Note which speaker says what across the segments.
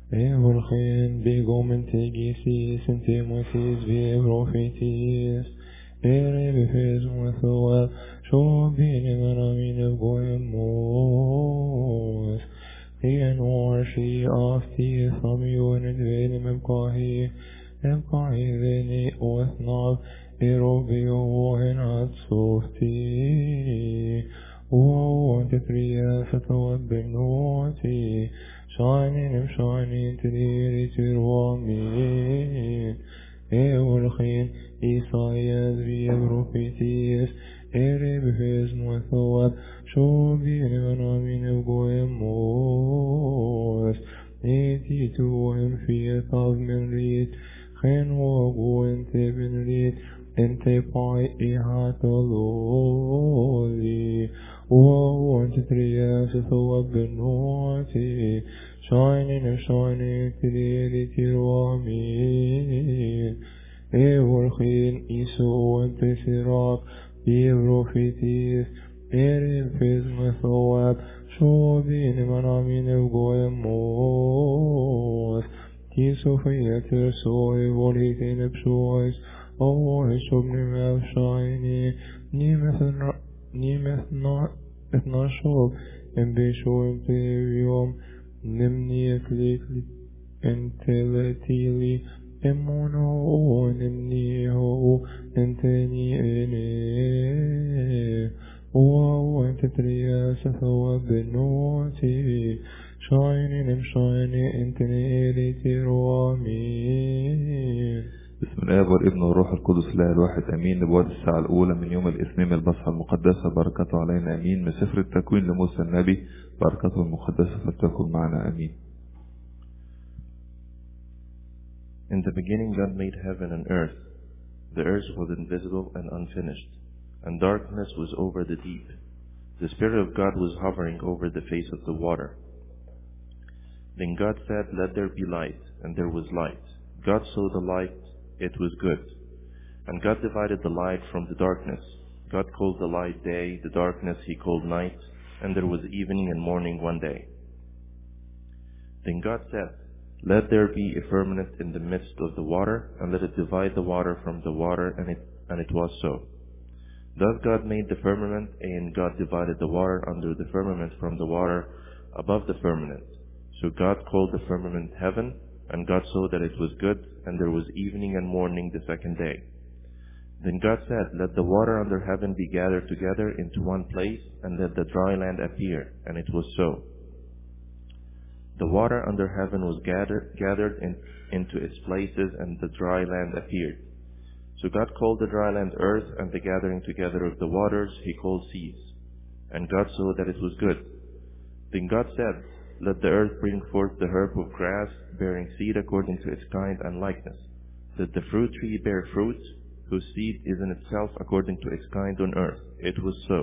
Speaker 1: Evolgen begomen tegisis en temosis profetis. Befes مثواب شو بين منامين بقويموس. هي نوارشي آفتي ثميون الدين مبقاهي. مبقاهي ذني وثناب إيروبيو وهن عدسوفتي. وانت تريا فتوب النوتي. shining تديري تروامين. والخين إيسايا ذريا بروفيتيس. بفيز مثواب شو بين منامين بقويموس. نيتي توهم في طاب من ريت. خين وقو انت بن ريت. انت باي إيهاتلولي. وانت ترياس ثواب النوتي. shining تديري تروامين. والخين إيسو انت سراق بروفيتيس. فيز مثواب شو بين منامين بقويموس. تيسو فياتر سوي وليتين بشويس. شبني ما شايني. نيمثنا شوب ان بيشو بيوم. نمني كليك انتلتيلي. امونو نمني هو انتني اني. وانت ترياس ثواب النوتي. shining انتني اليتي روامين.
Speaker 2: بسم الآب والابن والروح القدس الله الواحد امين. نبوات الساعة الاولى من يوم الاثنين البصحة المقدسة بركته علينا امين. من سفر التكوين لموسى النبي بركته المقدسة فلتكن معنا امين.
Speaker 3: In the beginning God made heaven and earth. The earth was invisible and unfinished, and darkness was over the deep. The Spirit of God was hovering over the face of the water. Then God said, "Let there be light," and there was light. God saw the light, it was good. And God divided the light from the darkness. God called the light day, the darkness he called night, and there was evening and morning one day. Then God said, "Let there be a firmament in the midst of the water, and let it divide the water from the water," and it was so. Thus God made the firmament, and God divided the water under the firmament from the water above the firmament. So God called the firmament heaven, and God saw that it was good, and there was evening and morning the second day. Then God said, "Let the water under heaven be gathered together into one place, and let the dry land appear," and it was so. The water under heaven was gathered into its places, and the dry land appeared. So God called the dry land earth, and the gathering together of the waters he called seas. And God saw that it was good. Then God said, "Let the earth bring forth the herb of grass, bearing seed according to its kind and likeness. Let the fruit tree bear fruit, whose seed is in itself according to its kind on earth." It was so.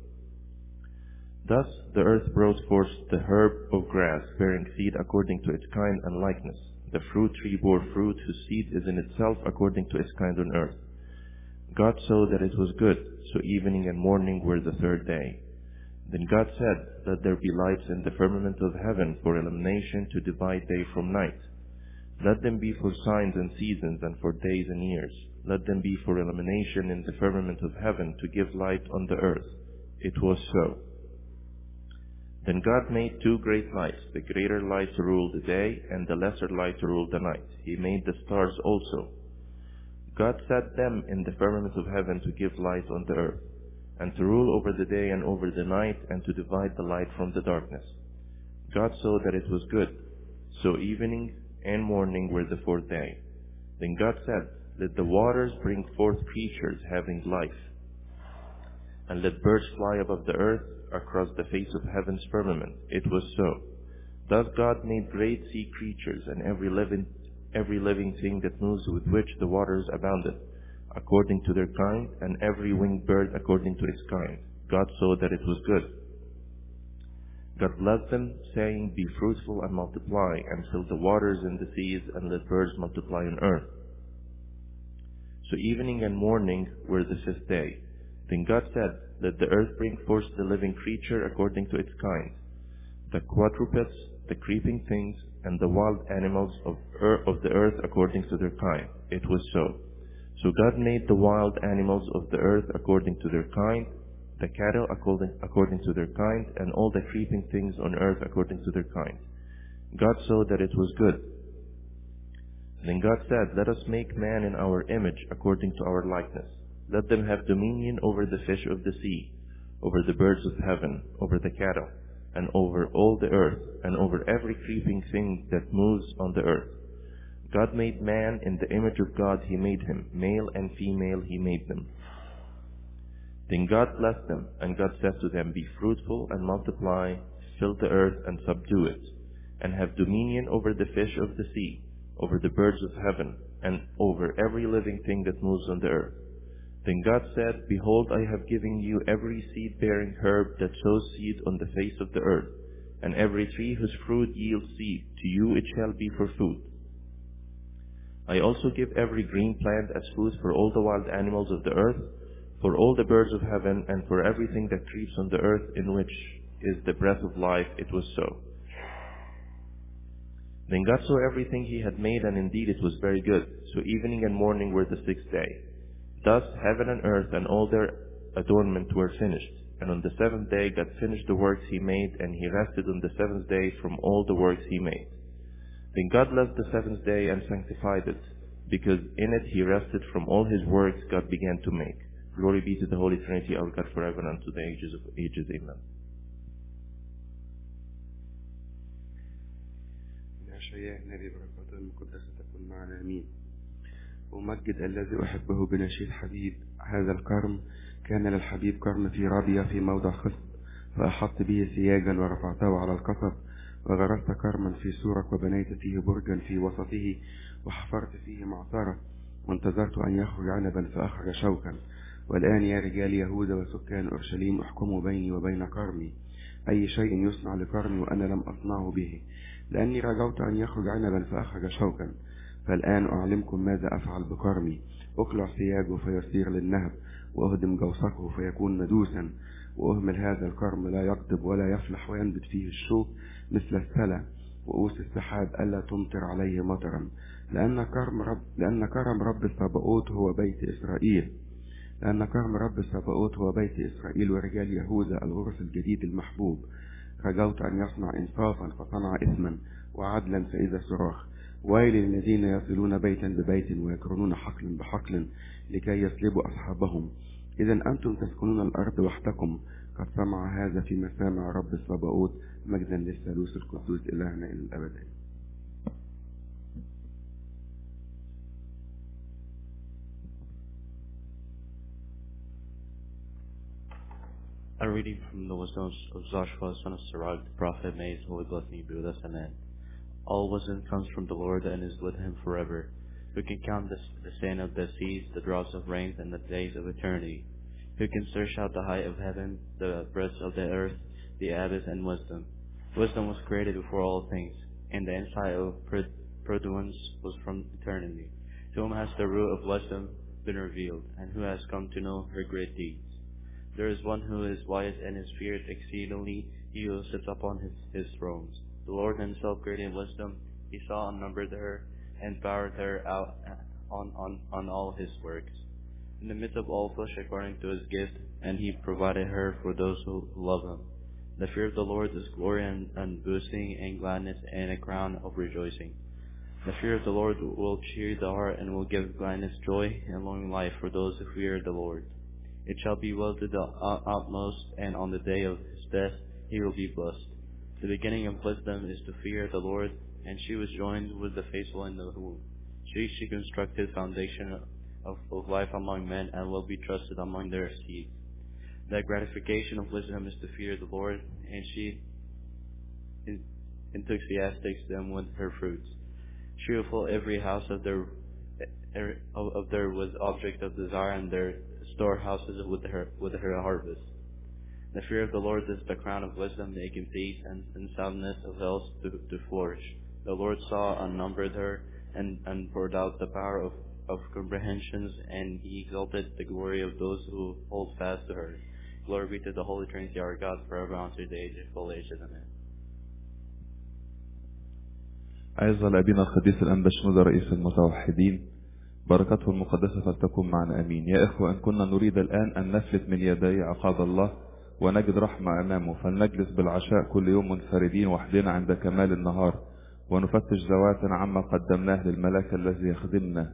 Speaker 3: Thus the earth brought forth the herb of grass, bearing seed according to its kind and likeness. The fruit tree bore fruit, whose seed is in itself according to its kind on earth. God saw that it was good. So evening and morning were the third day. Then God said, "Let there be lights in the firmament of heaven for illumination, to divide day from night. Let them be for signs and seasons, and for days and years. Let them be for illumination in the firmament of heaven, to give light on the earth." It was so. Then God made two great lights, the greater light to rule the day, and the lesser light to rule the night. He made the stars also. God set them in the firmament of heaven to give light on the earth, and to rule over the day and over the night, and to divide the light from the darkness. God saw that it was good. So evening and morning were the fourth day. Then God said, "Let the waters bring forth creatures having life, and let birds fly above the earth across the face of heaven's firmament." It was so. Thus God made great sea creatures, and every living thing that moves, with which the waters abounded, according to their kind, and every winged bird according to its kind. God saw that it was good. God blessed them, saying, "Be fruitful and multiply, and fill the waters in the seas, and let birds multiply on earth." So evening and morning were the fifth day. Then God said, "Let the earth bring forth the living creature according to its kind, the quadrupeds, the creeping things, and the wild animals of the earth according to their kind. It was so. So God made the wild animals of the earth according to their kind, the cattle according to their kind, and all the creeping things on earth according to their kind. God saw that it was good. Then God said, "Let us make man in our image according to our likeness. Let them have dominion over the fish of the sea, over the birds of heaven, over the cattle, and over all the earth, and over every creeping thing that moves on the earth." God made man in the image of God, he made him. Male and female he made them. Then God blessed them, and God said to them, "Be fruitful and multiply, fill the earth and subdue it, and have dominion over the fish of the sea, over the birds of heaven, and over every living thing that moves on the earth." Then God said, "Behold, I have given you every seed-bearing herb that sows seed on the face of the earth, and every tree whose fruit yields seed. To you it shall be for food. I also give every green plant as food for all the wild animals of the earth, for all the birds of heaven, and for everything that creeps on the earth, in which is the breath of life." It was so. Then God saw everything he had made, and indeed it was very good. So evening and morning were the sixth day. Thus heaven and earth and all their adornment were finished. And on the seventh day God finished the works he made, and he rested on the seventh day from all the works he made. Then God blessed the seventh day and sanctified it, because in it he rested from all his works God began to make. Glory be to the Holy Trinity, our God, forever and unto the ages of ages. Amen.
Speaker 4: أشياء النبي بركاته المقدسة تكون معنا آمين. أمجد الذي أحبه بنشيد حبيب. هذا الكرم كان للحبيب كرم في رابية في موضع خصب، فأحط به سياجا ورفعته على القصب، وغرست كرما في سورك وبنيت فيه برجا في وسطه، وحفرت فيه معصرة، وانتظرت أن يخرج عنبا فأخرج شوكا. والآن يا رجال يهوذا وسكان أورشليم احكموا بيني وبين كرمي. أي شيء يصنع لكرمي وأنا لم أصنعه به، لأني رجوت أن يخرج عنبا فأخرج شوكا. فالآن أعلمكم ماذا أفعل بكرمي. أقلع سياجه فيصير للنهب، وأهدم جوسقه فيكون مدوسا، وأهمل هذا الكرم لا يقطب ولا يفلح، وينبت فيه الشوك مثل السلة، وأوس السحاب ألا تمطر عليه مطرا. لأن كرم رب السباؤوت هو بيت إسرائيل. لأن كرم رب السباؤوت هو بيت إسرائيل ورجال يهوذا الغرس الجديد المحبوب. رجوت أن يصنع إنصافا فصنع إثما، وعدلا فإذا صراخ. ويل للذين يصلون بيتا ببيت ويكرنون حقل بحقل لكي يسلبوا أصحابهم. إذا أنتم تسكنون الأرض وحدكم. قد سمع هذا في مسامع رب السباؤوت. مجدا للثالوث القدوس إلهنا إلى الأبد.
Speaker 5: A reading from the wisdom of Joshua, son of Sirach, the prophet. May his holy blessing be with us. Amen. All wisdom comes from the Lord and is with him forever. Who can count the sand of the seas, the drops of rain, and the days of eternity? Who can search out the height of heaven, the breadth of the earth, the abyss, and wisdom? Wisdom was created before all things, and the insight of prudence was from eternity. To whom has the root of wisdom been revealed, and who has come to know her great deeds? There is one who is wise and is feared exceedingly, he who sits upon his thrones. The Lord himself created wisdom. He saw and numbered her, and powered her out on all his works. In the midst of all flesh according to his gift, and he provided her for those who love him. The fear of the Lord is glory and boasting and gladness and a crown of rejoicing. The fear of the Lord will cheer the heart and will give gladness, joy, and long life for those who fear the Lord. It shall be well to the utmost, and on the day of his death he will be blessed. The beginning of wisdom is to fear the Lord, and she was joined with the faithful in the womb. She constructed foundation of life among men, and will be trusted among their seed. The gratification of wisdom is to fear the Lord, and she enthusiastics them with her fruits. She will fill every house of their with object of desire, and their storehouses with her harvest. The fear of the Lord is the crown of wisdom, making peace and soundness of health to flourish. The Lord saw and numbered her, and poured out the power of comprehensions, and he exalted the glory of those who hold fast to her. Glory be to the Holy Trinity, our God, forever unto the age of all ages. Amen.
Speaker 2: عز لأبينا القديس الأنبا شنودة رئيس المتوحدين، بركته المقدسة فلتكن معنا أمين. يا إخوة، إن كنا نريد الآن أن نفلت من يدي عقاب الله ونجد رحمة أمامه، فلنجلس بالعشاء كل يوم منفردين وحدنا عند كمال النهار، ونفتش ذواتنا عما قدمناه للملاك الذي يخدمنا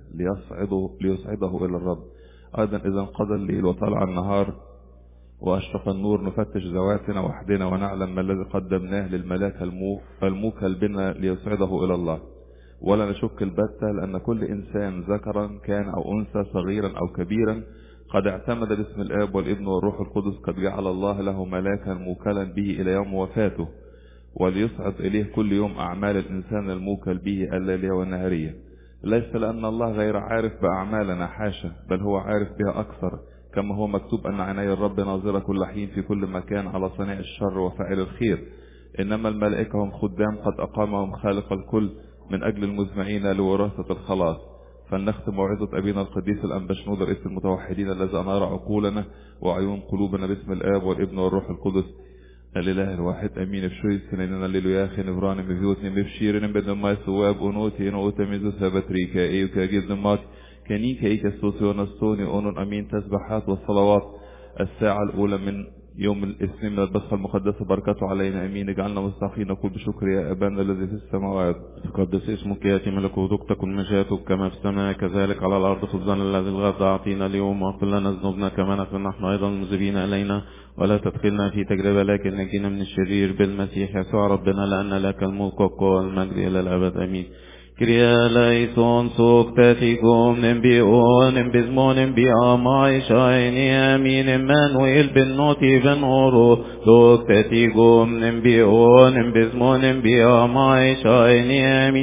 Speaker 2: ليصعده إلى الرب. أيضا إذا انقضى الليل وطلع النهار وأشرق النور، نفتش ذواتنا وحدنا ونعلم ما الذي قدمناه للملاك الموكل بنا ليصعده إلى الله. ولا نشك البتة، لأن كل إنسان ذكرا كان أو أنثى صغيرا أو كبيرا قد اعتمد باسم الآب والابن والروح القدس، قد جعل الله له ملاكا موكلا به إلى يوم وفاته، وليصعد إليه كل يوم أعمال الإنسان الموكل به الليلية والنهارية. ليس لأن الله غير عارف بأعمالنا، حاشا، بل هو عارف بها أكثر، كما هو مكتوب أن عيني الرب ناظرة كل حين في كل مكان على صنيع الشر وفاعل الخير. إنما الملائكة هم خدام قد أقامهم خالق الكل من أجل المزمعين لوراثة الخلاص. فلنختم موعظة أبينا القديس الأنبا شنودة رئيس المتوحدين الذي أنار عقولنا وعيون قلوبنا باسم الآب والابن والروح القدس الإله الواحد أمين. بشوي سنيننا الليلويا خنفران مفيوتني مفشيرن بدن ما سواب أنوتي إنوتا ميزو سابتريكا إيوكا جزمات كنيكا إيكا سوسيو نستوني أونون أمين. تسبحات والصلوات الساعة الأولى من يوم الاثنين من البصخة المقدسة بركاته علينا أمين. اجعلنا مستحقين نقول بشكر يا أبانا الذي في السماوات، تقدس اسمك، يأتي ملكوتك، تكن مشيئتك كما في السماء كذلك على الأرض. خبزنا الذي الغد أعطينا اليوم، واغفر لنا ذنوبنا كما نغفر نحن أيضا المذنبين إلينا، ولا تدخلنا في تجربة لكن نجينا من الشرير بالمسيح يسوع ربنا، لأن لك الملك والقوة والمجد إلى الأبد آمين. Kyrie eleison sukteticum nembionem bismonem biamai shaini amin Emmanuel ben noti ben oro sukteticum nembionem bismonem biamai shaini amin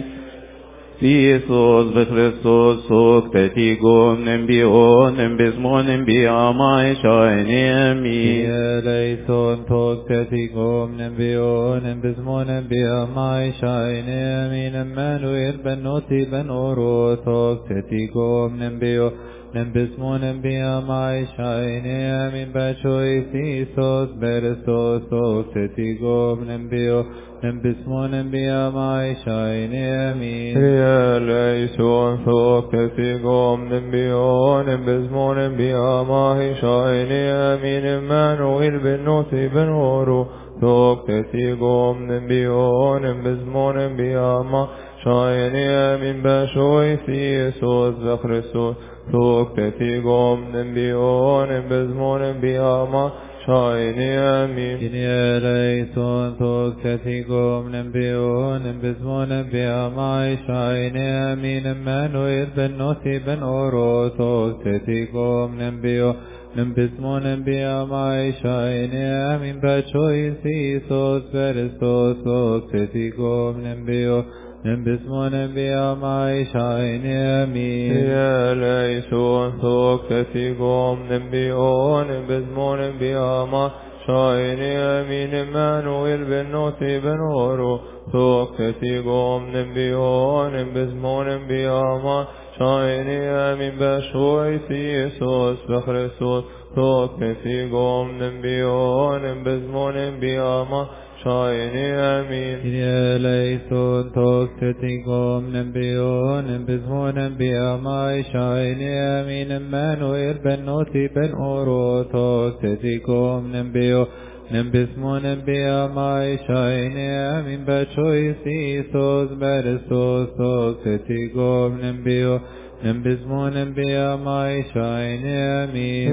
Speaker 2: Jesus ve Christos sukteticum nembionem bismonem biamai shaini amin
Speaker 6: eleison sukteticum nembionem bismonem biamai shaini amin Emmanuel ben noti ben oro sukteticum nembionem bismonem biamai shaini amin Bachois Isos berestos sukteticum nembionem bismonem biamai shaini amin
Speaker 1: eleison sukteticum nembionem bismonem biamai shaini amin Emmanuel ben noti ben oro sukteticum nembionem bismonem biamai shaini amin Bachois Isos ve Christos sukteticum nembionem bismonem biamai shaini amin
Speaker 6: Kyrie eleison sukteticum nembionem bismonem biamai shaini amin Emmanuel ben noti ben oro sukteticum nembionem bismonem biamai shaini amin Bachois Isos berestos sukteticum nembionem bismonem biamai shaini amin
Speaker 1: eleison sukteticum nembionem bismonem biamai shaini amin Emmanuel ben noti ben oro sukteticum nembionem bismonem biamai shaini amin Bachois Isos ve Christos sukteticum nembionem bismonem biamai shaini amin
Speaker 6: Kyrie eleison sukteticum nembionem bismonem biamai shaini amin Emmanuel ben noti ben oro sukteticum nembionem bismonem biamai shaini amin Bachois Isos berestos sukteticum nembionem bismonem biamai shaini amin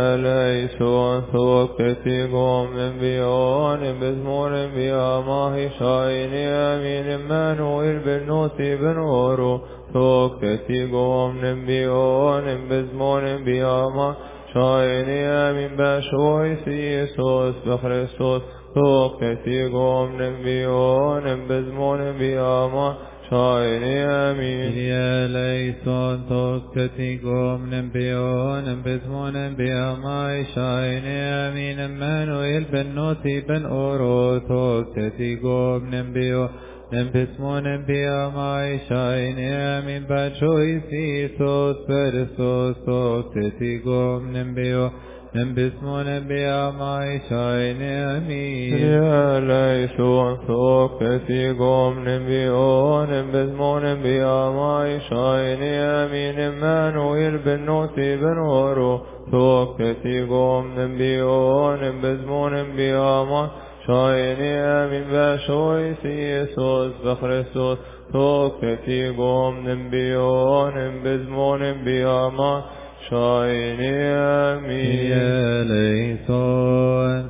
Speaker 1: eleison sukteticum nembionem bismonem biamai shaini amin Emmanuel ben noti ben oro sukteticum nembionem bismonem biamai shaini amin Bachois Isos ve Christos sukteticum nembionem bismonem biamai shaini amin
Speaker 6: Kyrie eleison sukteticum nembionem bismonem biamai shaini amin Emmanuel ben noti ben oro sukteticum nembionem bismonem biamai shaini amin Bachois Isos berestos sukteticum nembionem نبسمون بياماي شاين أمين
Speaker 1: يا ليسون ثوكتي قوم نبيون بزمون بياماي شاين أمين مانويل بنوتي بنورو ثوكتي قوم نبيون بزمون بياماي شاين أمين بشوي سيسوس بخريسوس ثوكتي قوم نبيون بزمون بياماي شاين أمين
Speaker 6: يا ليسون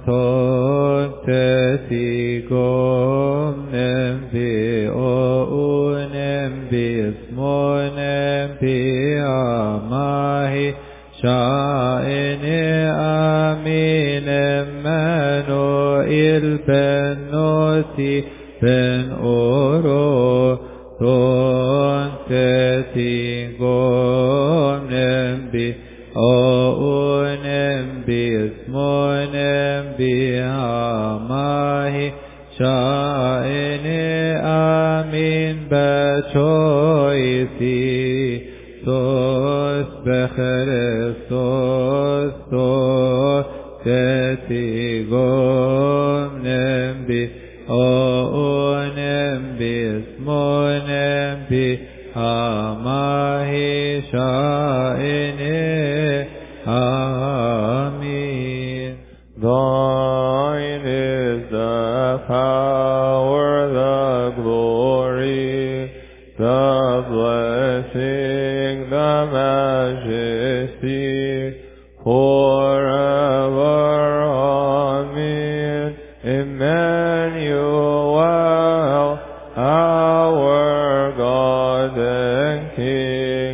Speaker 6: توكتي قوم نبيون بزمون بياماي شاين أمين مانوئيل بنوتي بن أورو توكتي قوم نبي باسمون بياماي شاين أمين بشويسي سوس بخريستوس توكتي قوم نبي باسمون بياماي شاين Amen.
Speaker 1: Thine is the power, the glory, the blessing, the majesty, forever. Amen. Emmanuel, our God and King,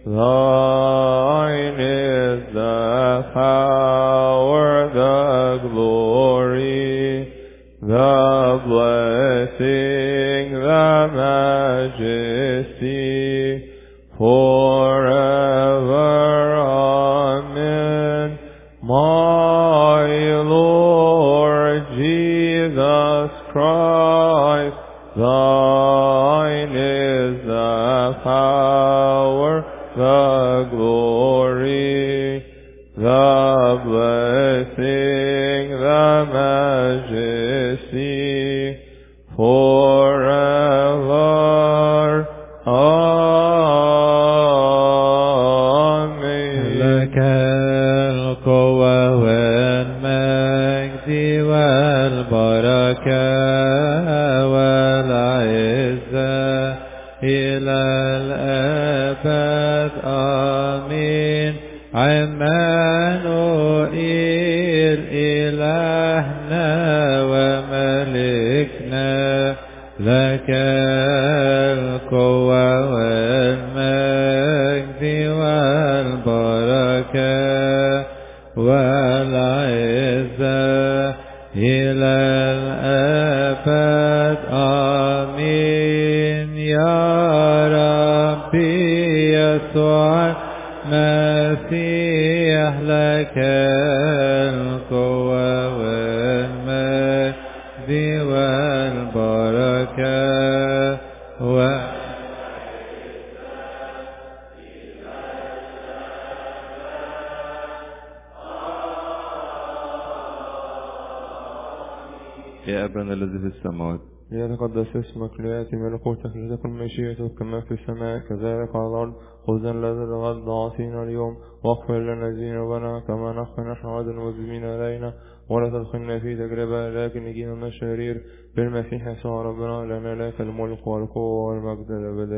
Speaker 1: thine is the power, the glory, the blessing, the majesty, forever. Amen. My Lord Jesus Christ, thine is the power, the glory, the blessing, the majesty, forever. Amen.
Speaker 6: لك القوة والمجد والبركة والعزة إلى الأبد. آمين. عمانوئيل إلهنا وملكنا، لك القوة والمجد والبركة والعزة إلى الأبد. آمين. يا ربي يسوع المسيح، لك القوة والمجد والبركة
Speaker 2: يا أبانا الذي في السماوات
Speaker 1: ليتقدس اسمك، ليأتي ملكوتك، لتكن مشيئتك كما في السماء كذلك على الأرض. خذنا الذي الغد عاصينا اليوم، واغفر لنا ذنوبنا كما نغفر نحن عدل المذنبين علينا، ولا تدخلنا في تجربة لكن نجينا من الشرير، بالمسيح يسوع ربنا، لنا لك الملك والقوة والمجد الأبد.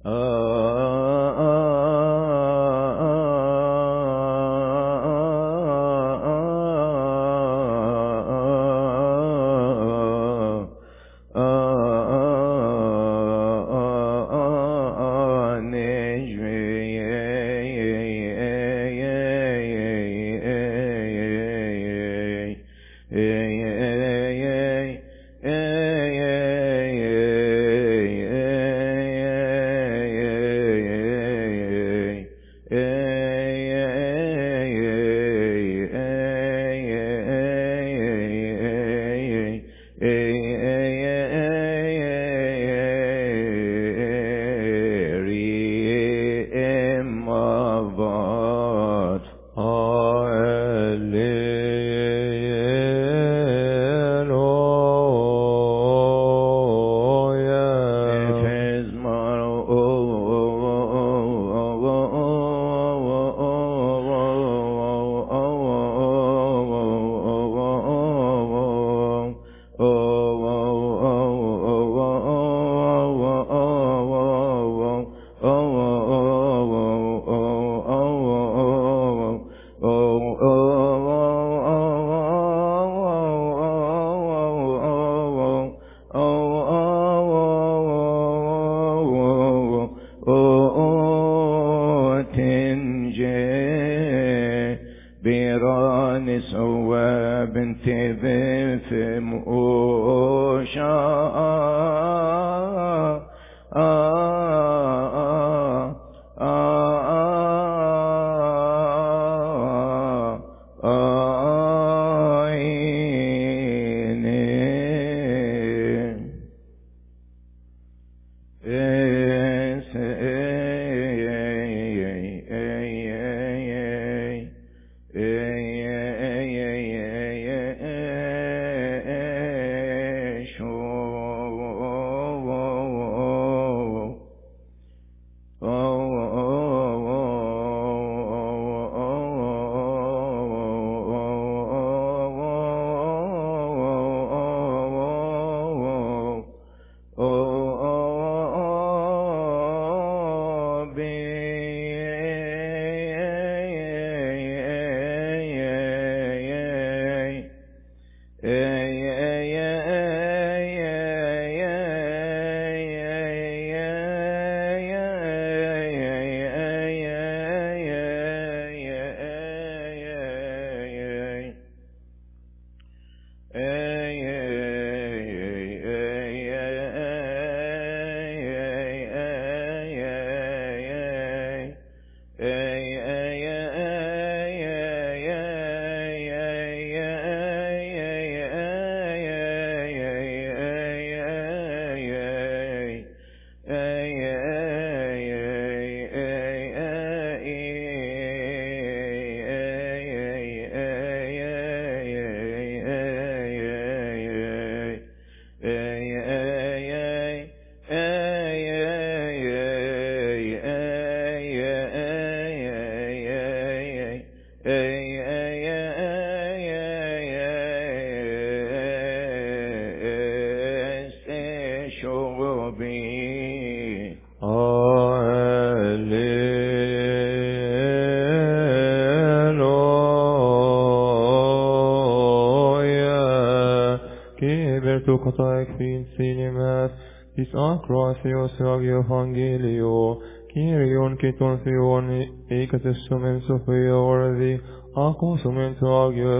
Speaker 1: Tis acroasios agio evangelio, Kyrion kiton theon ekatesumen sophia worthy, acosumento agio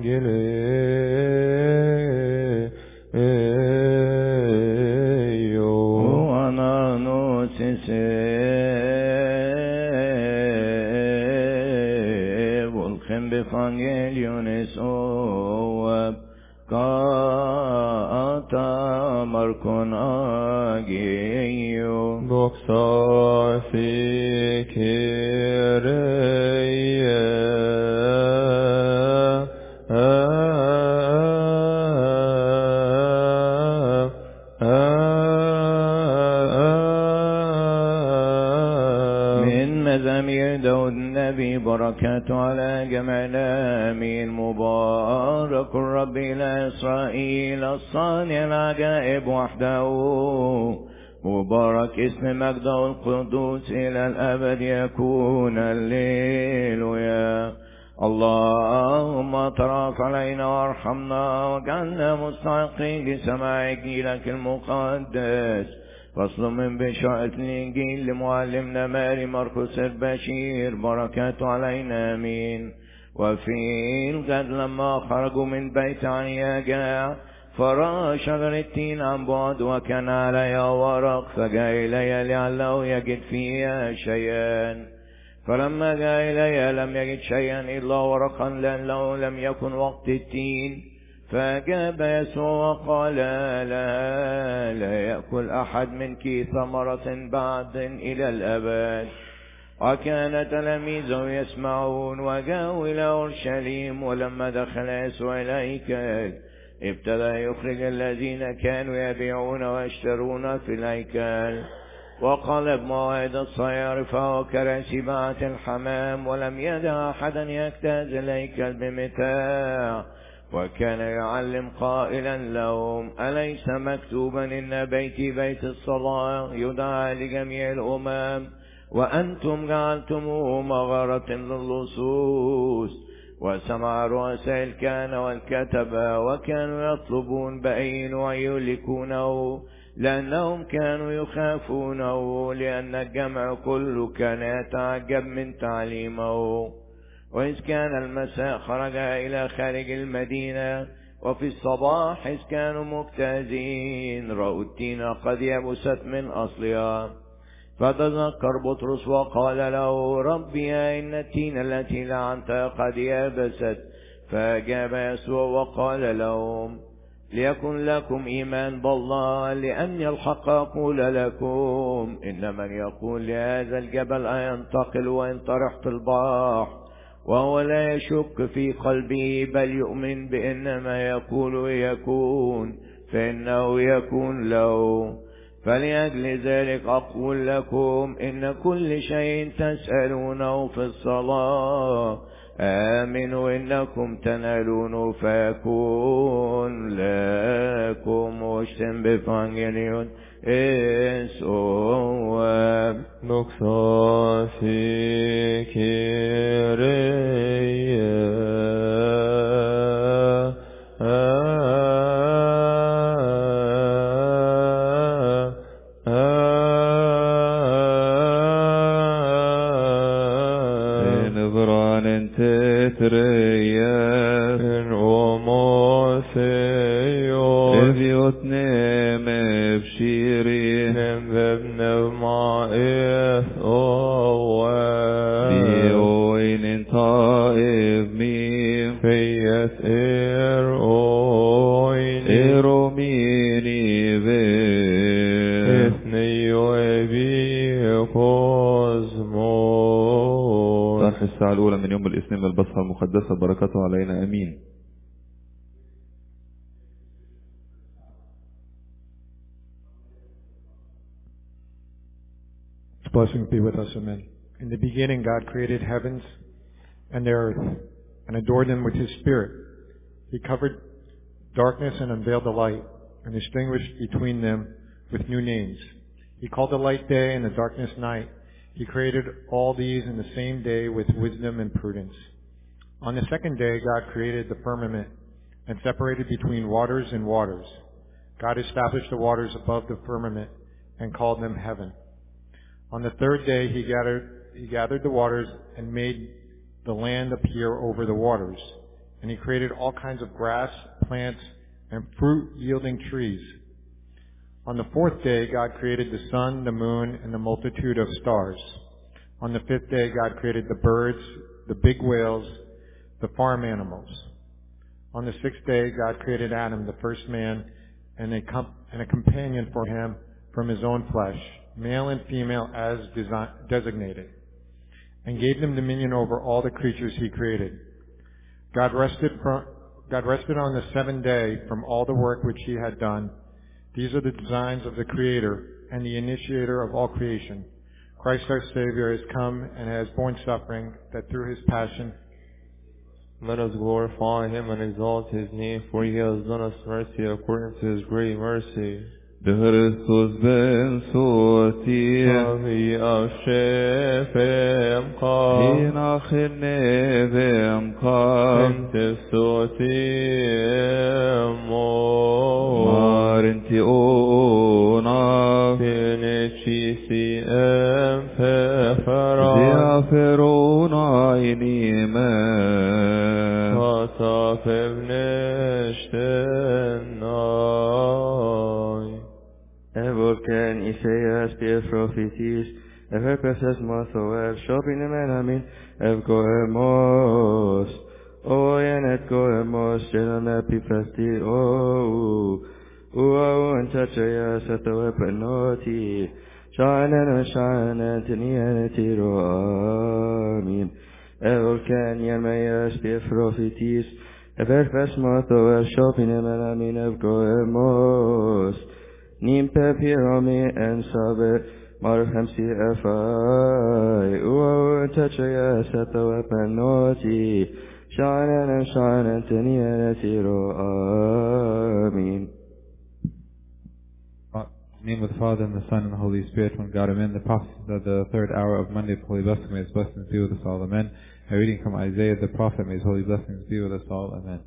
Speaker 1: evangelio.
Speaker 7: O ananosis volchem bevangeliones oab, Kata markon agio
Speaker 1: doxa si Kyrie
Speaker 7: من مزامير داود النبي بركاته على جميع الآمين مبارك الرب إلى إسرائيل الصانع العجائب وحده مبارك اسم مجده القدوس إلى الأبد يكون. الليلويا. اللهم ترأف علينا وارحمنا واجعلنا مستحقين لسماع إنجيلك المقدس. فصل من بشارة الإنجيل لمعلمنا ماري مرقس البشير بركاته علينا آمين. وفي الغد لما خرجوا من بيت عنيا جاع فرأى شجر التين عن بعد وكان عليها ورق فجاء إلي لعله يجد فيها شيئا. فلما جاء إلي لم يجد شيئا إلا ورقا لأنه لم يكن وقت التين. فأجاب يسوع وقال لا يأكل أحد منك ثمرة بعد إلى الأبد. وكان تلاميذه يسمعون وجاءوا إلى أورشليم. ولما دخل يسوع إلى الهيكل ابتدأ يخرج الذين كانوا يبيعون ويشترون في الهيكل وقال بموعد الصيار فهو كراسي بعة الحمام. ولم يدع أحدا يجتاز الهيكل بمتاع. وكان يعلم قائلا لهم أليس مكتوبا إن بيتي بيت الصلاة يدعى لجميع الأمم وأنتم جعلتموه مغارة للصوص. وسمع رؤساء الكهنة والكتبة وكانوا يطلبون بأي نوع يهلكونه لأنهم كانوا يخافونه لأن الجمع كله كان يتعجب من تعليمه. وإذ كان المساء خرج إلى خارج المدينة. وفي الصباح إذ كانوا مجتازين رأوا التين قد يبست من أصلها. فتذكر بطرس وقال له ربي إن التين التي لعنتها قد يبست. فأجاب يسوع وقال لهم ليكن لكم إيمان بالله لأني الحق أقول لكم إن من يقول لهذا الجبل أينتقل وينطرح في البحر وهو لا يشك في قلبه بل يؤمن بأن ما يقول يكون فإنه يكون له. فلأجل ذلك أقول لكم إن كل شيء تسألونه في الصلاة آمنوا إنكم تنالون فيكون لكم. واشتم بفانجليون إسوا
Speaker 1: نكساسي كيريا
Speaker 2: تريا
Speaker 1: وموسيو
Speaker 2: إذيوتني مبشيري
Speaker 1: نبنب مع إثوان
Speaker 2: بيوين طائف ميم
Speaker 1: فيت إيروين
Speaker 2: إيروميني بي
Speaker 1: إثني وبي كوزمون.
Speaker 2: صرح الساعة الأولى من يوم الاثنين البصرة المقدسة بركاته علينا أمين.
Speaker 8: Blessing be with us, amen. In the beginning, God created heavens and the earth and adored them with His Spirit. He covered darkness and unveiled the light and distinguished between them with new names. He called the light day and the darkness night. He created all these in the same day with wisdom and prudence. On the second day, God created the firmament and separated between waters and waters. God established the waters above the firmament and called them heaven. On the third day, He gathered the waters and made the land appear over the waters. And He created all kinds of grass, plants, and fruit-yielding trees. On the fourth day, God created the sun, the moon, and the multitude of stars. On the fifth day, God created the birds, the big whales, the farm animals. On the sixth day, God created Adam, the first man, and a companion for him from his own flesh, male and female as designated, and gave them dominion over all the creatures He created. God rested on the seventh day from all the work which He had done. These are the designs of the Creator and the initiator of all creation. Christ our Savior has come and has borne suffering, that through His passion
Speaker 1: let us glorify Him and exalt His name, for He has done us mercy according to His great mercy.
Speaker 2: de Christus ben sotie,
Speaker 1: Avi Ashefem Qam,
Speaker 2: hinach nevem kam,
Speaker 1: Ente Sotiem Mo,
Speaker 2: marinti ona,
Speaker 1: Tenechisi Em Peferan,
Speaker 2: Diaferona inime,
Speaker 1: Fatafem Neshtenai.
Speaker 3: Evoken Isaias Pies Prophecies, Evekes Mathoel, Shopin Menamin, Evgoemos, Oyenet Goemos, Jenon Epifesti, and Tachaya Satoepenoti, Shanen, Tinianetiro, Amin. Evoken Yemeas Pies Prophecies, Evekes Mathoel, Shopin Menamin, Evgoemos, Nimpe pirami en sabe marhem si efai tachaya sata wepenoti shanen teniene tiro amin.
Speaker 6: In the name of the Father, and the Son, and the Holy Spirit, one God, amen. The prophecy of the third hour of Monday of Holy Blessing, may His blessings be with us all, amen. A reading from Isaiah the prophet, may His holy blessings be with us all, amen.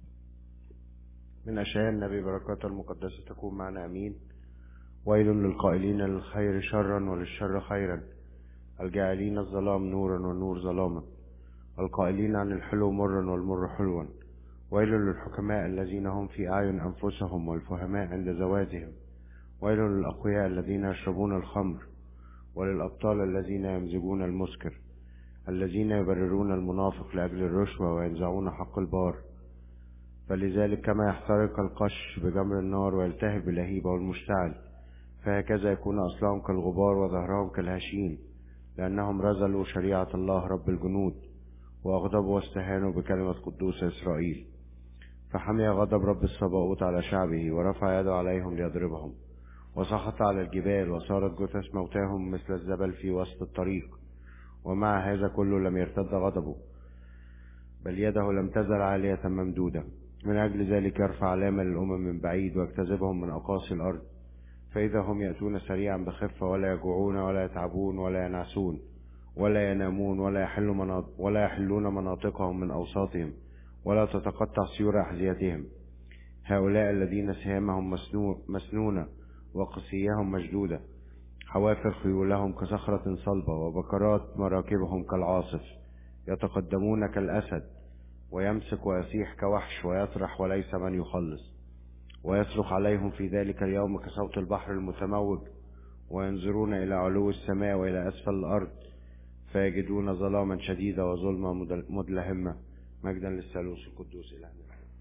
Speaker 9: من أشياء النبي بركاته المقدسة تكون معنا أمين. ويل للقائلين للخير شرا وللشر خيرا، الجاعلين الظلام نورا والنور ظلاما، القائلين عن الحلو مرا والمر حلوا. ويل للحكماء الذين هم في أعين أنفسهم والفهماء عند زواتهم. ويل للأقوياء الذين يشربون الخمر، وللأبطال الذين يمزجون المسكر، الذين يبررون المنافق لأجل الرشوة وينزعون حق البار. فلذلك كما يحترق القش بجمر النار ويلتهب باللهيبة والمشتعل، فهكذا يكون أصلهم كالغبار وظهرهم كالهشيم، لأنهم رزلوا شريعة الله رب الجنود، وأغضبوا واستهانوا بكلمة قدوس إسرائيل. فحمي غضب رب الصباؤوت على شعبه، ورفع يده عليهم ليضربهم، وسخط على الجبال، وصارت جثث موتاهم مثل الزبل في وسط الطريق. ومع هذا كله لم يرتد غضبه، بل يده لم تزل عالية ممدودة. من أجل ذلك يرفع علامة للأمم من بعيد، ويجتذبهم من أقاصي الأرض. فإذا هم يأتون سريعا بخفة، ولا يجوعون ولا يتعبون ولا ينعسون ولا ينامون، ولا يحلون مناطقهم من أوساطهم، ولا تتقطع سيور أحذيتهم. هؤلاء الذين سهامهم مسنونة وقسيهم مشدودة، حوافر خيولهم كصخرة صلبة، وبكرات مراكبهم كالعاصف. يتقدمون كالأسد، ويمسك ويصيح كوحش، ويطرح وليس من يخلص. ويصرخ عليهم في ذلك اليوم كصوت البحر المتموج، وينظرون إلى علو السماء وإلى أسفل الأرض، فيجدون ظلاما شديدا وظلمة مدلهمة. مجدا للثالوث القدوس إلهنا.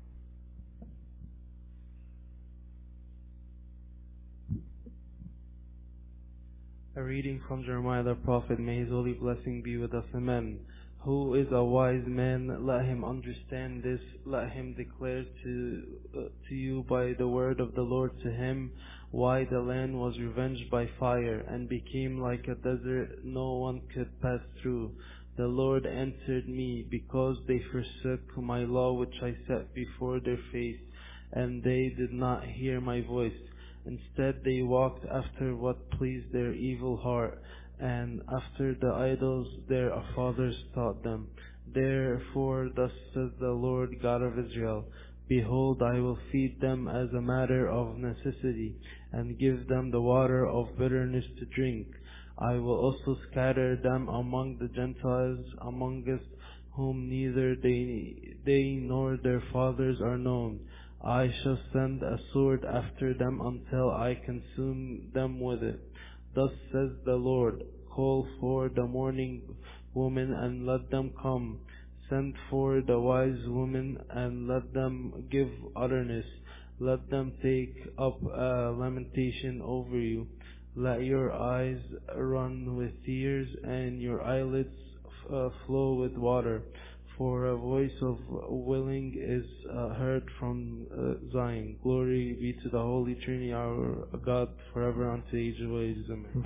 Speaker 10: A reading from Jeremiah the prophet. May his holy blessing be with us, amen. Who is a wise man? Let him understand this. Let him declare to you by the word of the Lord to him why the land was revenged by fire and became like a desert no one could pass through. The Lord answered me, because they forsook my law which I set before their face, and they did not hear my voice. Instead they walked after what pleased their evil heart, and after the idols their fathers taught them. Therefore thus says the Lord God of Israel, behold, I will feed them as a matter of necessity, and give them the water of bitterness to drink. I will also scatter them among the Gentiles, amongst whom neither they nor their fathers are known. I shall send a sword after them until I consume them with it. Thus says the Lord, call for the mourning women and let them come. Send for the wise women and let them give utterance. Let them take up a lamentation over you. Let your eyes run with tears and your eyelids flow with water. For a voice of wailing is heard from Zion. Glory be to the Holy Trinity, our God, forever unto age of ages. Amen.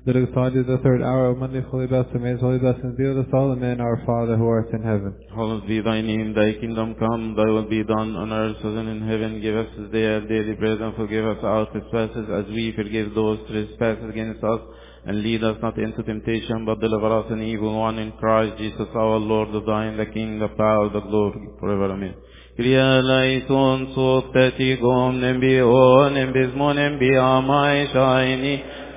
Speaker 6: that exalted the third hour of Monday, fully blessed, and may His holy blessings be with us all. Amen. Our Father who art in heaven.
Speaker 11: Hallowed be thy name, thy kingdom come, thy will be done on earth as in heaven. Give us this day our daily bread, and forgive us our trespasses as we forgive those trespass against us. And lead us not into temptation, but deliver us from evil one. In Christ Jesus our Lord, the thine, the King, the power, the glory, forever. Amen. Kyrie eleison soctetikum nembion embismon embiamai shaini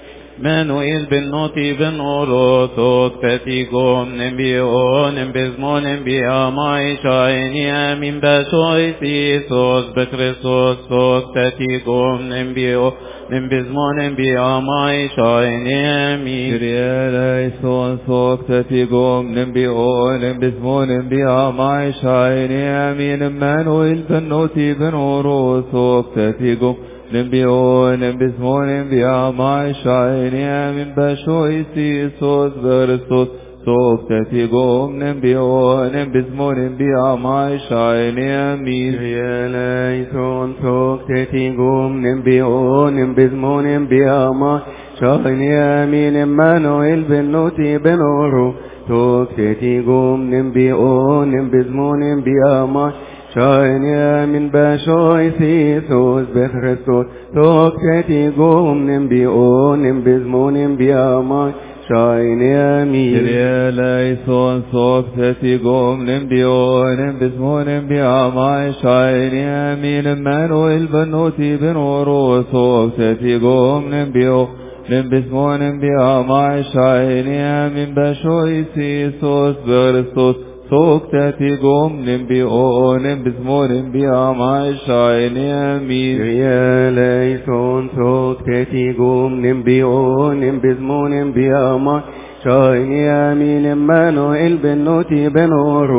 Speaker 11: Manuel ben noti ben oro soctetikum nembion embismon embiamai shaini amin bashois Isus bekristos soctetikum nembion embismon embiamai shaini amin
Speaker 2: Kyrie eleison soctetikum nembion embismon embiamai shaini amin Manuel ben noti ben oro soctetikum nembion embismon embiamai shaini amin bashois Isus bekristos soctetikum nembion embismon embiamai shaini amin
Speaker 9: Kyrie eleison soctetikum nembion embismon embiamai shaini amin Emmanuel ben noti ben oro soctetikum nembion embismon embiamai shaini amin bashois Isus bekristos soctetikum nembion embismon embiamai shaini amin
Speaker 2: Kyrie eleison soctetikum nembion embismon embiamai shaini amin Emmanuel ben noti ben oro soctetikum nembion embismon embiamai shaini amin bashois Isus bekristos soctetikum nembion embismon embiamai shaini amin
Speaker 9: Kyrie eleison soctetikum nembion embismon embiamai shaini amin Emmanuel ben noti ben oro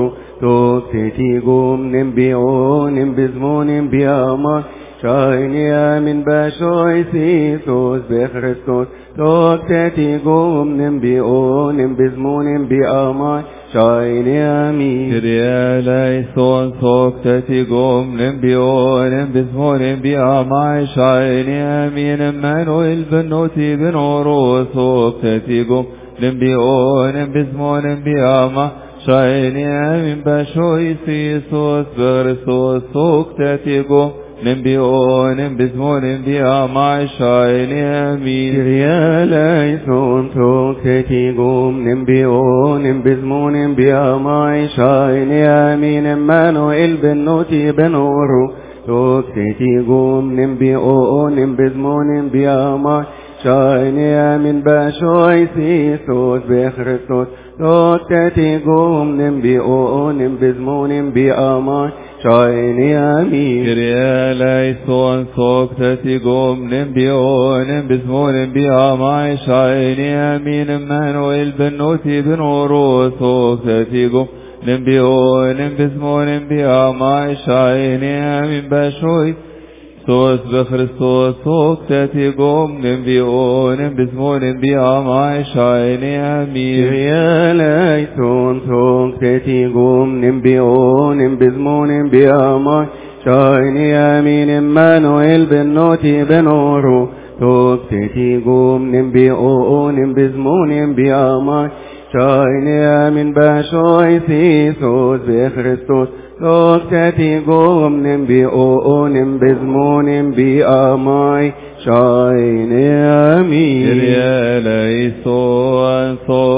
Speaker 9: soctetikum nembion embismon embiamai shaini amin bashois Isus bekristos soctetikum nembion embismon embiamai shaini amin
Speaker 2: Kyrie eleison soctetikum nembion embismon embiamai shaini amin Emmanuel ben noti ben oro soctetikum nembion embismon embiamai shaini amin bashois Isus bekristos soctetikum nembion embismon embiamai shaini amin
Speaker 9: Kyrie eleison soctetikum nembion embismon embiamai shaini amin Emmanuel ben noti ben oro soctetikum nembion embismon embiamai shaini amin bashois Isus bekristos soctetikum nembion embismon embiamai shaini amin
Speaker 2: Kyrie eleison soctetikum nembion embismon embiamai shaini amin Emmanuel ben noti ben oro soctetikum nembion embismon embiamai shaini amin bashois Isus bekristos soctetikum nembion embismon embiamai shaini amin
Speaker 9: Kyrie eleison soctetikum nembion embismon embiamai shaini amin Emmanuel ben noti ben oro soctetikum nembion embismon embiamai shaini amin bashois Isus bekristos soctetikum nembion embismon embiamai shaini amin
Speaker 2: Kyrie eleison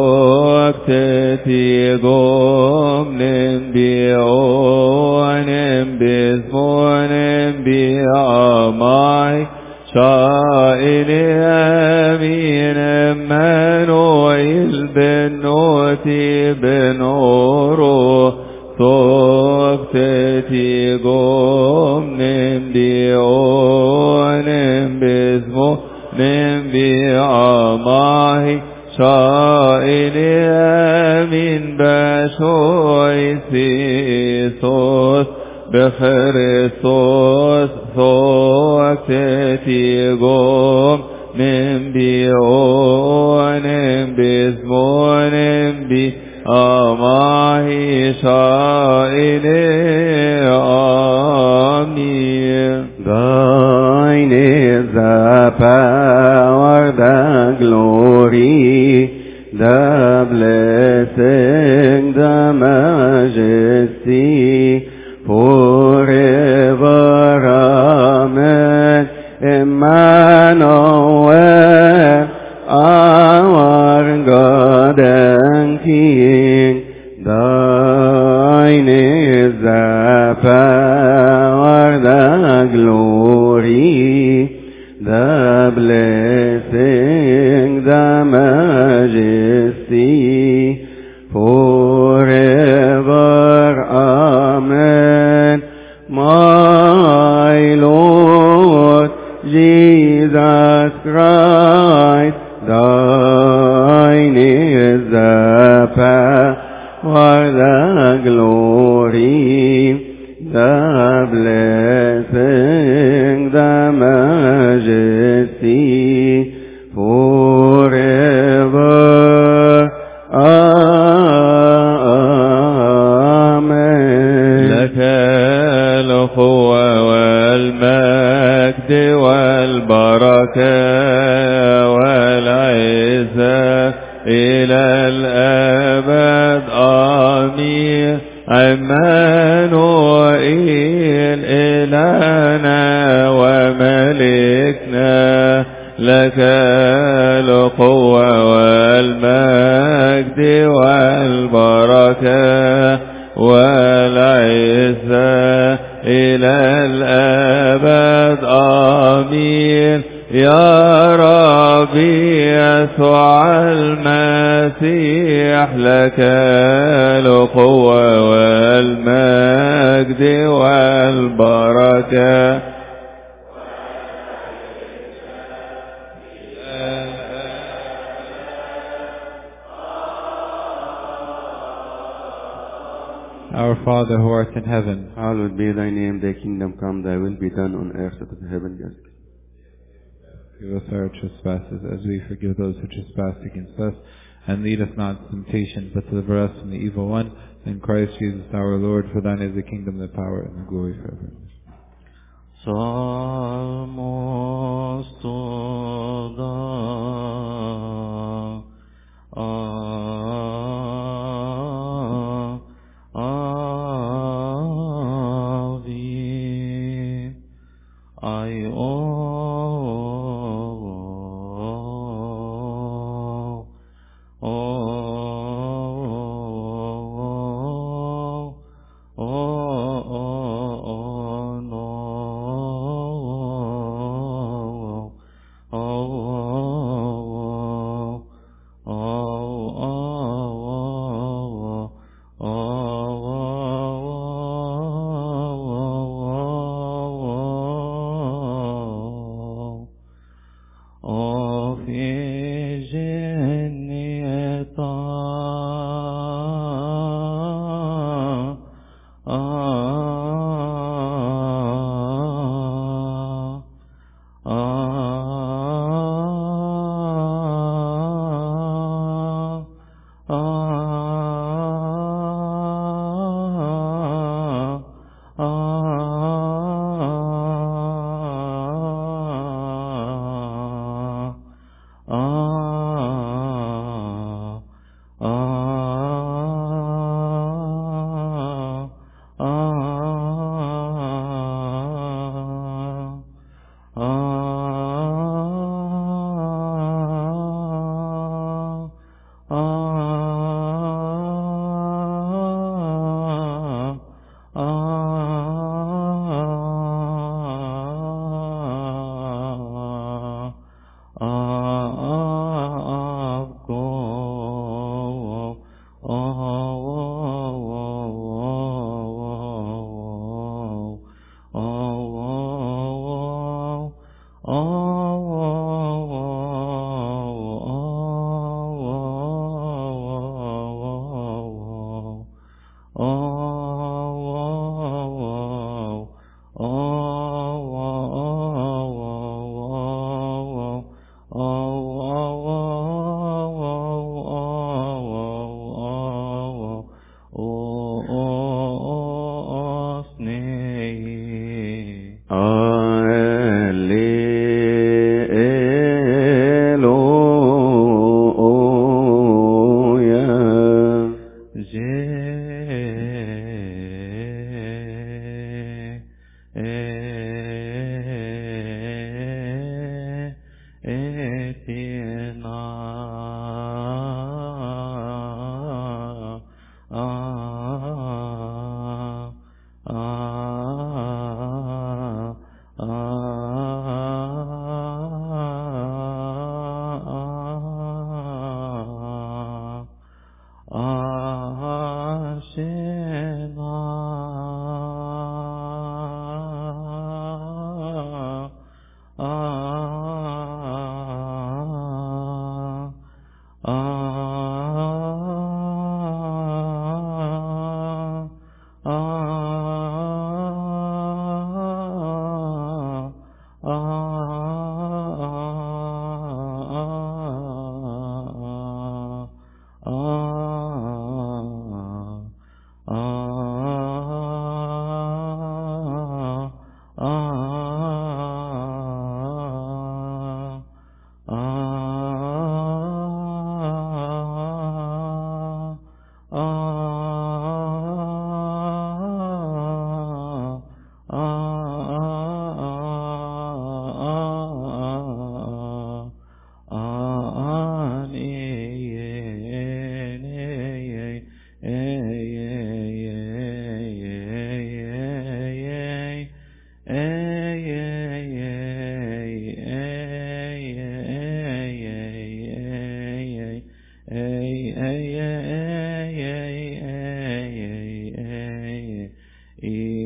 Speaker 2: soctetikum nembion embismon embiamai shaini amin Emmanuel ben noti ben oro soctetikum nembion embismon embiamai shaini amin bashois Isus bekristos soctetikum nembion embismon embiamai shaini amin
Speaker 9: Thine is the power, the glory, forever. Amen. Emmanuel, our God and King, thine is the power, the glory, the blessing, the majesty, forever. Amen. My Lord Jesus Christ, thine is the power, the glory, the blessing, the majesty, forever. Amen.
Speaker 11: لك القوة والمجد والبركة والعزة إلى الأبد. آمين. عمانوئيل إلهنا وملكنا، لك القوة والمجد والبركة والعزة إلى الأبد. آمين. يا ربي يسوع المسيح، لك القوة والمجد والبركة.
Speaker 6: Our Father who art in heaven,
Speaker 4: Hallowed be thy name, thy kingdom come, thy will be done on earth as it is in heaven.
Speaker 6: forgive us our trespasses as we forgive those who trespass against us. And lead us not into temptation, but deliver us from the evil one. In Christ Jesus our Lord, for thine is the kingdom, the power, and the glory forever.
Speaker 11: Salmos toda avi ai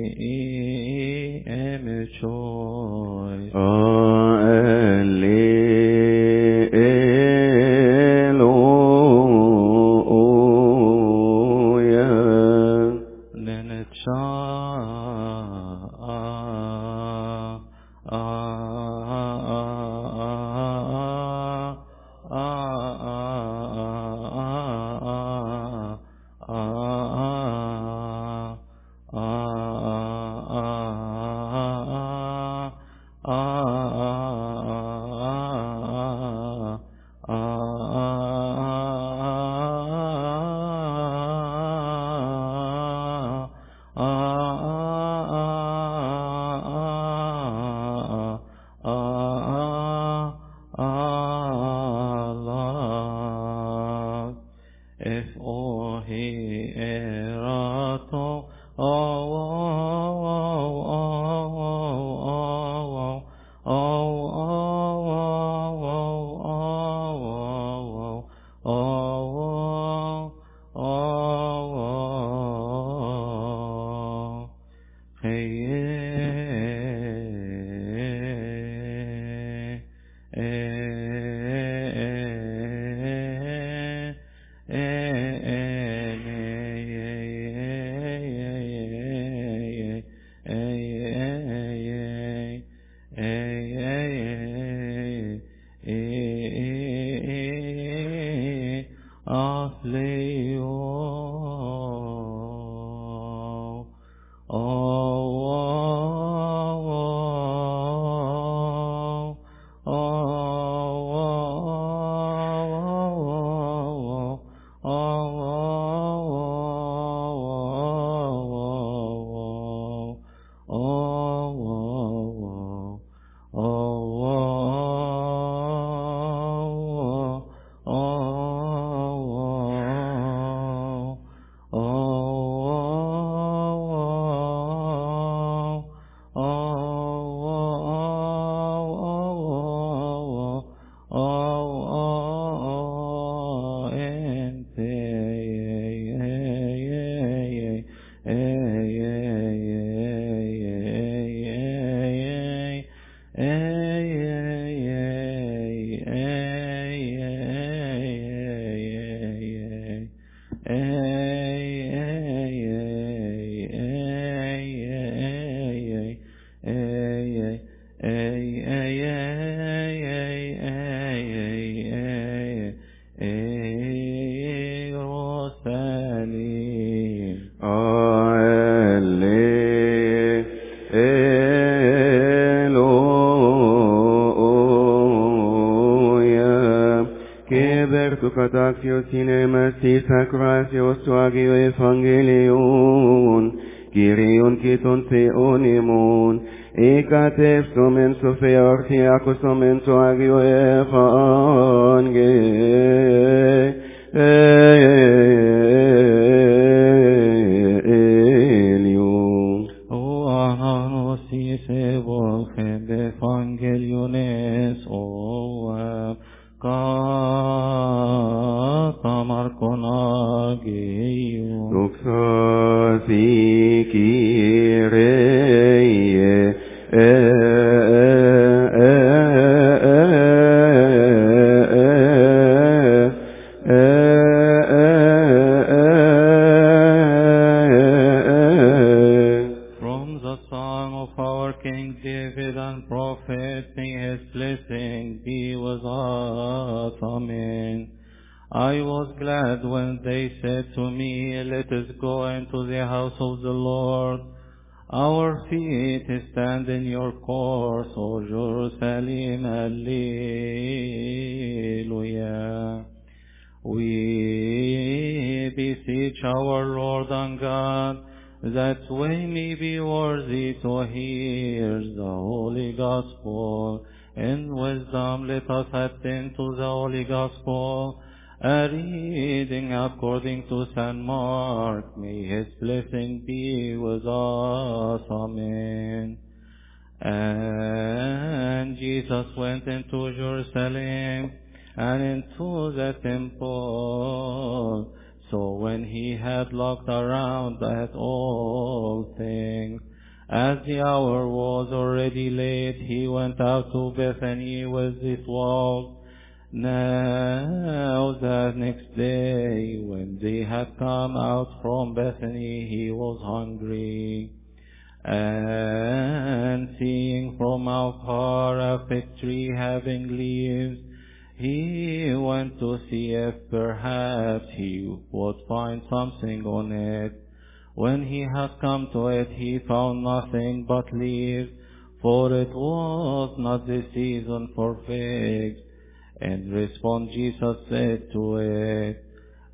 Speaker 11: image choice.
Speaker 9: Κατάξιος συνέμαστης ακράσιος του Άγιο Ευαγγελιών, Κυρίων και των Θεών ημών, εκατεύσομεν στο Θεάρχη ακούσομεν το Άγιο Ευαγγέλιο.
Speaker 11: Ο αναγνωστής ευόλχεν Ευαγγελιονές, κατά Μάρκον Αγίων.
Speaker 9: Δόξα Σοι, Κύριε,
Speaker 11: From the Son of our King David and Prophet, may his blessing be with us. Amen. I was glad when they said to me, let us go into the house of the Lord. Our feet stand in your courts, O Jerusalem. Alleluia. We beseech our Lord and God that we may be worthy to hear the Holy Gospel. In wisdom let us attend to the Holy Gospel. A reading according to St. Mark. May his blessing be with us. Amen. And Jesus went into Jerusalem and into the temple. So when he had looked around at all things, As the hour was already late, he went out to Bethany with the 12. Now the next day, when they had come out from Bethany, he was hungry. And seeing from afar a fig tree having leaves, he went to see if perhaps he would find something on it. When he had come to it, he found nothing but leaves, for it was not the season for figs. In response, Jesus said to it,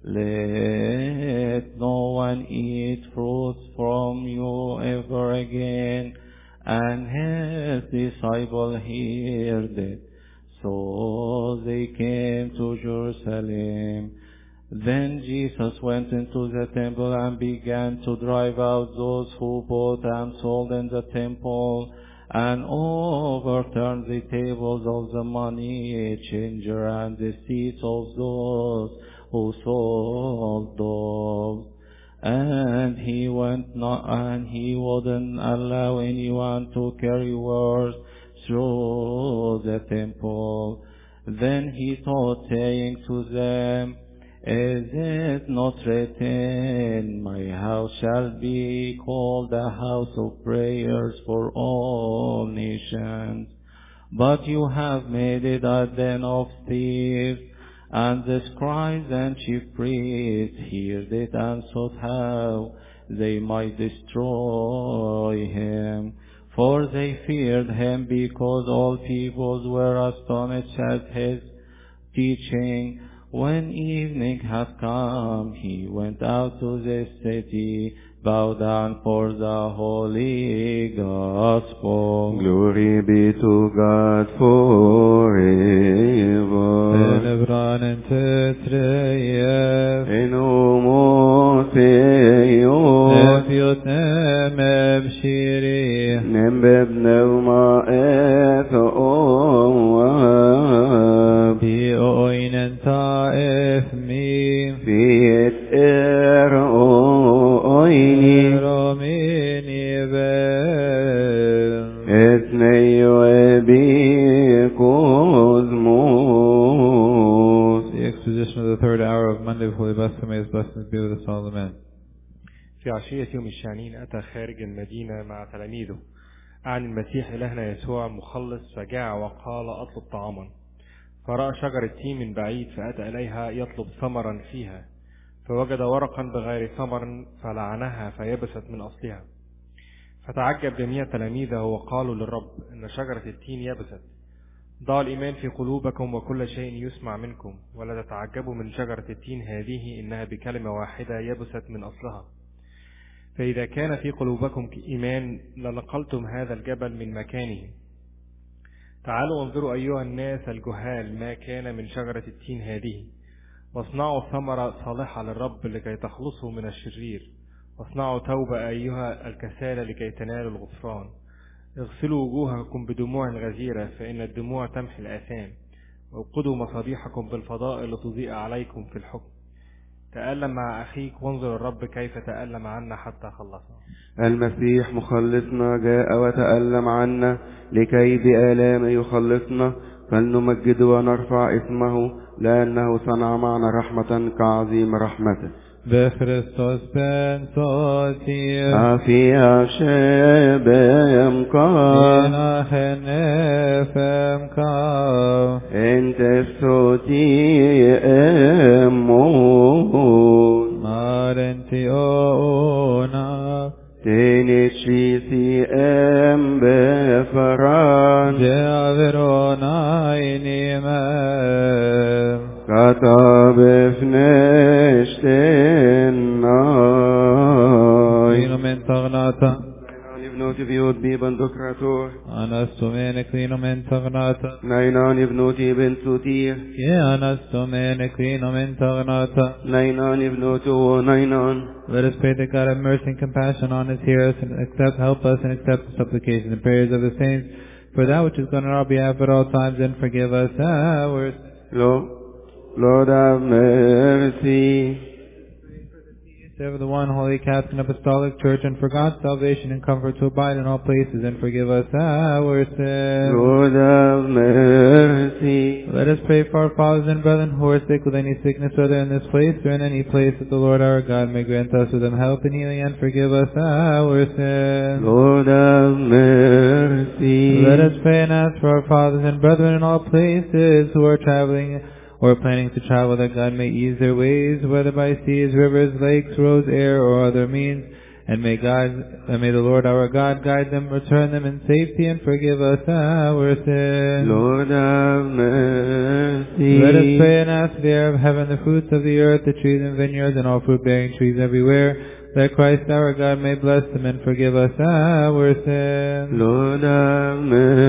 Speaker 11: "Let no one eat fruits from you ever again." And his disciple heard it. So they came to Jerusalem. Then Jesus went into the temple and began to drive out those who bought and sold in the temple, and overturned the tables of the money changer and the seats of those who sold doves. And he wouldn't allow anyone to carry wares through the temple. Then he taught, saying to them, "Is it not written, my house shall be called a house of prayers for all nations? But you have made it a den of thieves." And the scribes and chief priests heard it and sought how they might destroy him. For they feared him, because all peoples were astonished at his teaching. When evening had come, he went out to the city, bowed down for the holy gospel.
Speaker 9: Glory be to God forever.
Speaker 6: Celebranen tetreyef.
Speaker 9: En homotheos.
Speaker 6: Efiot nemeb shiri.
Speaker 9: Nembeb neuma ethoam.
Speaker 6: Bi oinen taef mi.
Speaker 9: Fiet oini.
Speaker 6: Romini ben.
Speaker 9: Etnei cosmos.
Speaker 6: The exposition of the third hour of Monday of Holy Baptism is blessed be with us all. Amen.
Speaker 8: في عشية يوم الشعنين أتى خارج المدينة مع تلاميذه عن المسيح إلهنا يسوع المخلص، فجاع وقال: أطلب طعاما. فرأى شجرة تين من بعيد فأتى إليها يطلب ثمرا فيها، فوجد ورقا بغير ثمر فلعنها فيبست من أصلها. فتعجب جميع تلاميذه وقالوا للرب: إن شجرة التين يبست. ضع الإيمان في قلوبكم وكل شيء يسمع منكم، ولا تتعجبوا من شجرة التين هذه، إنها بكلمة واحدة يبست من أصلها. فإذا كان في قلوبكم إيمان لنقلتم هذا الجبل من مكانه. تعالوا وانظروا أيها الناس الجهال ما كان من شجرة التين هذه، واصنعوا ثمرة صالحة للرب لكي تخلصوا من الشرير، واصنعوا توبة أيها الكسالى لكي تنالوا الغفران. اغسلوا وجوهكم بدموع غزيرة، فإن الدموع تمحي الآثام، وابقدوا مصابيحكم بالفضائل لتضيء عليكم في الحكم. تألم مع أخيك وانظر الرب كيف تألم عنا حتى خلصنا.
Speaker 9: المسيح مخلصنا جاء وتألم عنا لكي بآلام يخلصنا، فلنمجد ونرفع اسمه، لأنه صنع معنا رحمة كعظيم رحمته.
Speaker 6: بخريستوس بن صوتي
Speaker 9: أفيا شبم كا
Speaker 6: نفهم كا
Speaker 9: انت صوتي أمون
Speaker 6: مارنتي أونا
Speaker 9: تنشيسي أم بفران
Speaker 6: جاورون عيني مام
Speaker 9: كتاب فنشتنا
Speaker 6: كلينو من تغناتا
Speaker 9: ابنوتي بيوت بيبن ذكرتور
Speaker 6: أنا استمين كلينو من تغناتا
Speaker 9: نينان ابنوتي بن سوتير
Speaker 6: يا أنا استمين كلينو من تغناتا
Speaker 9: نينان ابنوتو نينان.
Speaker 6: Let us pray that God have mercy and compassion on us, hear us, and help us and accept the supplications and prayers of the saints, for that which is done on our behalf at all times, and forgive us our sins.
Speaker 9: Lord have mercy.
Speaker 6: Save the one holy Catholic and Apostolic Church, and for God's salvation and comfort to abide in all places, and forgive us our sins.
Speaker 9: Lord have mercy.
Speaker 6: Let us pray for our fathers and brethren who are sick with any sickness, whether in this place or in any place, that the Lord our God may grant us with them help and healing, and forgive us our sins.
Speaker 9: Lord have mercy.
Speaker 6: Let us pray and ask for our fathers and brethren in all places who are traveling or planning to travel, that God may ease their ways, whether by seas, rivers, lakes, roads, air, or other means. And may the Lord our God guide them, return them in safety, and forgive us our sins.
Speaker 9: Lord have mercy.
Speaker 6: Let us pray and ask the air of heaven, the fruits of the earth, the trees and vineyards, and all fruit-bearing trees everywhere, that Christ our God may bless them and forgive us our sins.
Speaker 9: Lord have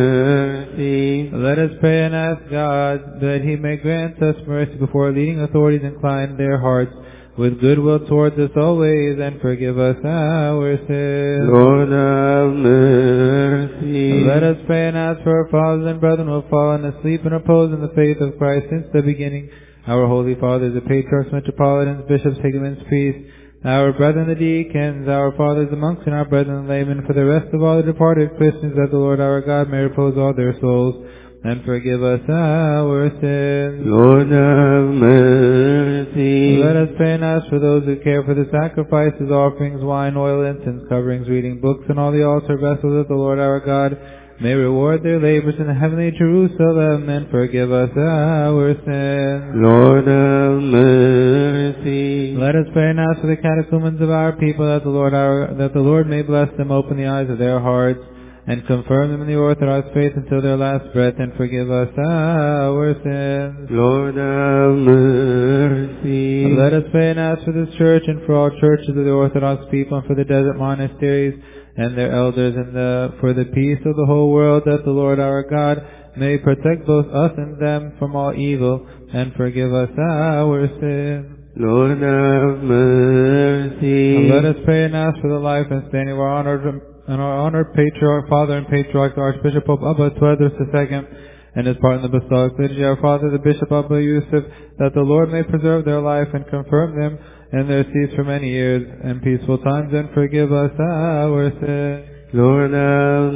Speaker 9: mercy.
Speaker 6: Let us pray and ask God that He may grant us mercy before leading authorities incline their hearts with goodwill towards us always, and forgive us our sins.
Speaker 9: Lord have mercy.
Speaker 6: Let us pray and ask for our fathers and brethren who have fallen asleep and repose in the faith of Christ since the beginning, our holy fathers, the patriarchs, metropolitans, bishops, higumens, priests, our brethren the deacons, our fathers the monks, and our brethren the laymen, for the rest of all the departed Christians, that the Lord our God may repose all their souls, and forgive us our sins.
Speaker 9: Lord have mercy.
Speaker 6: Let us pray and ask for those who care for the sacrifices, offerings, wine, oil, incense, coverings, reading books, and all the altar vessels, that the Lord our God may reward their labors in the heavenly Jerusalem, and forgive us our sins.
Speaker 9: Lord have mercy.
Speaker 6: Let us pray and ask for the catechumens of our people, that the Lord may bless them, open the eyes of their hearts, and confirm them in the Orthodox faith until their last breath, and forgive us our sins.
Speaker 9: Lord have mercy.
Speaker 6: Let us pray and ask for this church, and for all churches of the Orthodox people, and for the desert monasteries and their elders, and for the peace of the whole world, that the Lord our God may protect both us and them from all evil, and forgive us our sins.
Speaker 9: Lord have mercy.
Speaker 6: Let us pray and ask for the life and standing of our honored patriarch, father and patriarch, the Archbishop Pope Abba Tewodros II, and his part in the Apostolic Liturgy, our father, the Bishop Abba Yusuf, that the Lord may preserve their life and confirm them in their seats for many years and peaceful times, and forgive us our sins.
Speaker 9: Lord have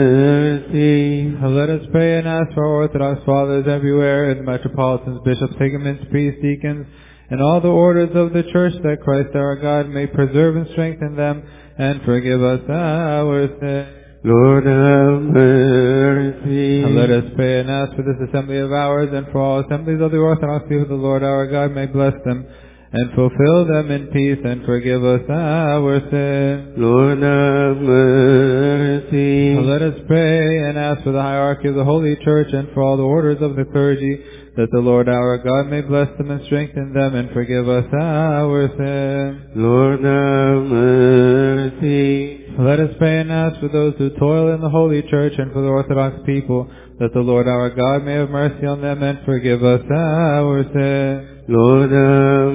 Speaker 9: mercy.
Speaker 6: Let us pray and ask for our Orthodox fathers everywhere, and the metropolitans, bishops, higumens, priests, deacons, and all the orders of the church, that Christ our God may preserve and strengthen them, and forgive us our sins.
Speaker 9: Lord have mercy.
Speaker 6: Let us pray and ask for this assembly of ours, and for all assemblies of the Orthodox people, the Lord our God may bless them, and fulfill them in peace, and forgive us our sins.
Speaker 9: Lord have mercy.
Speaker 6: Let us pray and ask for the hierarchy of the Holy Church, and for all the orders of the clergy, that the Lord our God may bless them and strengthen them, and forgive us our sins.
Speaker 9: Lord have mercy.
Speaker 6: Let us pray and ask for those who toil in the Holy Church, and for the Orthodox people, that the Lord our God may have mercy on them, and forgive us our sins.
Speaker 9: Lord have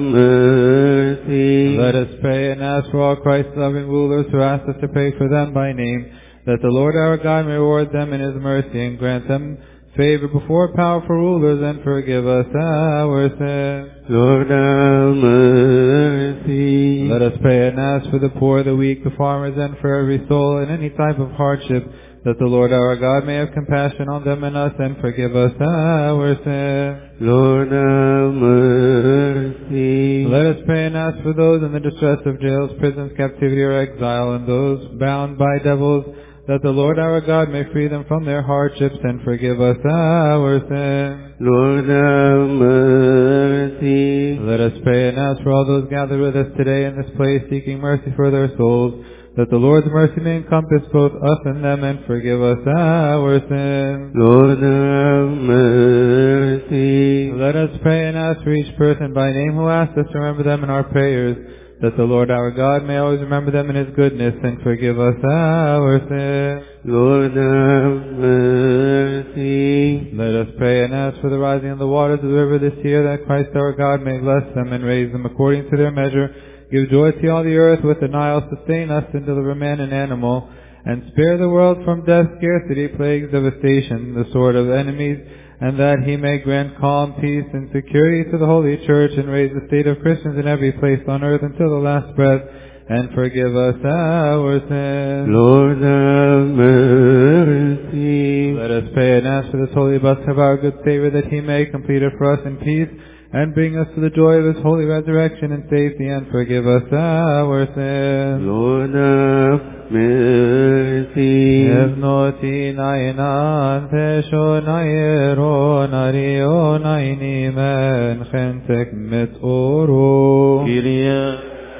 Speaker 9: mercy.
Speaker 6: Let us pray and ask for all Christ-loving rulers who ask us to pray for them by name, that the Lord our God may reward them in His mercy, and grant them favor before powerful rulers, and forgive us our sins.
Speaker 9: Lord have mercy.
Speaker 6: Let us pray and ask for the poor, the weak, the farmers, and for every soul in any type of hardship, that the Lord our God may have compassion on them and us, and forgive us our sins.
Speaker 9: Lord have mercy.
Speaker 6: Let us pray and ask for those in the distress of jails, prisons, captivity, or exile, and those bound by devils, that the Lord our God may free them from their hardships, and forgive us our sins.
Speaker 9: Lord have mercy.
Speaker 6: Let us pray and ask for all those gathered with us today in this place, seeking mercy for their souls, that the Lord's mercy may encompass both us and them, and forgive us our sins.
Speaker 9: Lord have mercy.
Speaker 6: Let us pray and ask for each person by name who asks us to remember them in our prayers, that the Lord our God may always remember them in His goodness, and forgive us our sins.
Speaker 9: Lord have mercy.
Speaker 6: Let us pray and ask for the rising of the waters of the river this year, that Christ our God may bless them and raise them according to their measure. Give joy to all the earth with the Nile, sustain us and deliver man and animal, and spare the world from death, scarcity, plagues, devastation, the sword of enemies, and that he may grant calm, peace, and security to the Holy Church, and raise the state of Christians in every place on earth until the last breath, and forgive us our sins.
Speaker 9: Lord have mercy.
Speaker 6: Let us pray and ask for this holy blessing of our good Savior, that he may complete it for us in peace, and bring us to the joy of his holy resurrection in safety, and forgive us our sins.
Speaker 9: Lord have mercy.
Speaker 6: Evnoti nainan tesho nairo nario nainimen chentek mit oro.
Speaker 11: Kyrie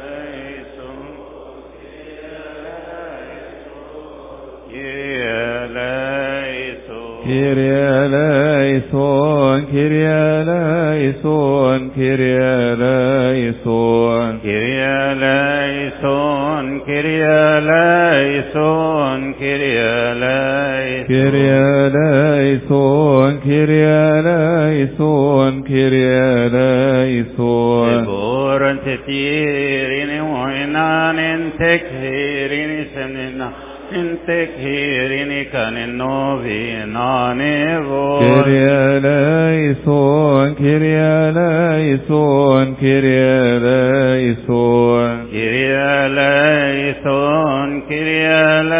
Speaker 6: Kyrie eleison, Kyrie eleison, Kyrie eleison,
Speaker 11: Kyrie eleison, Kyrie eleison, Kyrie eleison,
Speaker 6: Kyrie eleison, Kyrie eleison, Kyrie eleison.
Speaker 11: Boran tetirini moinanin tekhirini semnina. Intekhirini kaninnovinane vo.
Speaker 6: Kyrie eleison, Kyrie eleison, Kyrie eleison,
Speaker 11: Kyrie eleison, Kyrie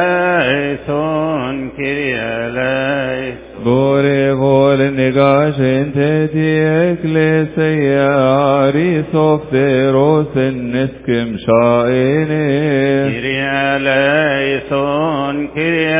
Speaker 11: eleison, Kyrie eleison.
Speaker 6: Bore vol negajen te di ecclesia arisofteros neskim shaene.
Speaker 11: Kyrie eleison, Kyrie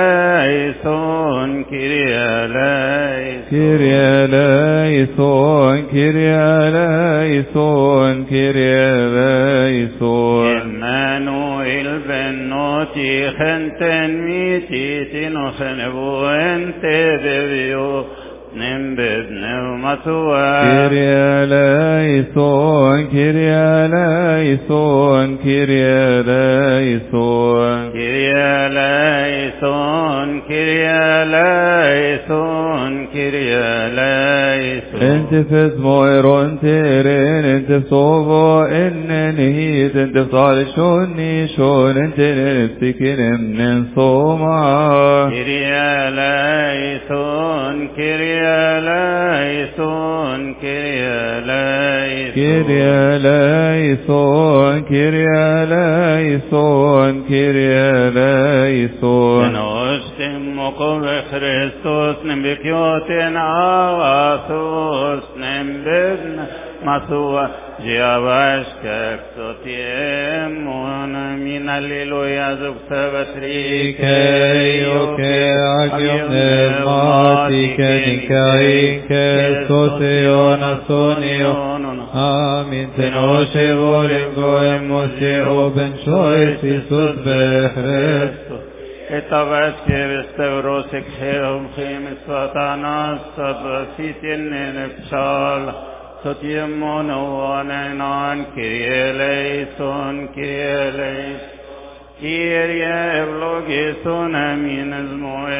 Speaker 11: eleison, Kyrie eleison.
Speaker 6: Kyrie eleison, Kyrie eleison, Kyrie eleison.
Speaker 11: Emmanuel benoti genten mititi nosenvu ente devio nimbed neumatua.
Speaker 6: Kyrie eleison, Kyrie eleison, Kyrie eleison.
Speaker 11: Kyrie eleison, Kyrie eleison, Kyrie eleison.
Speaker 6: Ente fezmoeron teren, ente sovo ennenhit, ente fsalishon nishon, ente nefsikinem nensoma.
Speaker 11: Kyrie eleison, Kyrie eleison, Kyrie eleison.
Speaker 6: Kyrie eleison, Kyrie eleison, Kyrie eleison.
Speaker 11: Nostimmokum Christus nembikioten avasus nembedn masua jiavashkak sotiem monamin alleluia zubsabatrike
Speaker 6: Ke agium pneumatice nincainque sotion asonio. Amin tenosce volim goemosi oben chois Iisus Christus.
Speaker 11: Et avasque restauros exheum chemis satanas sabasitin nepsal sotiem mono anenan Kyrie eleison, Kyrie eleison. Kyrie eulogison aminas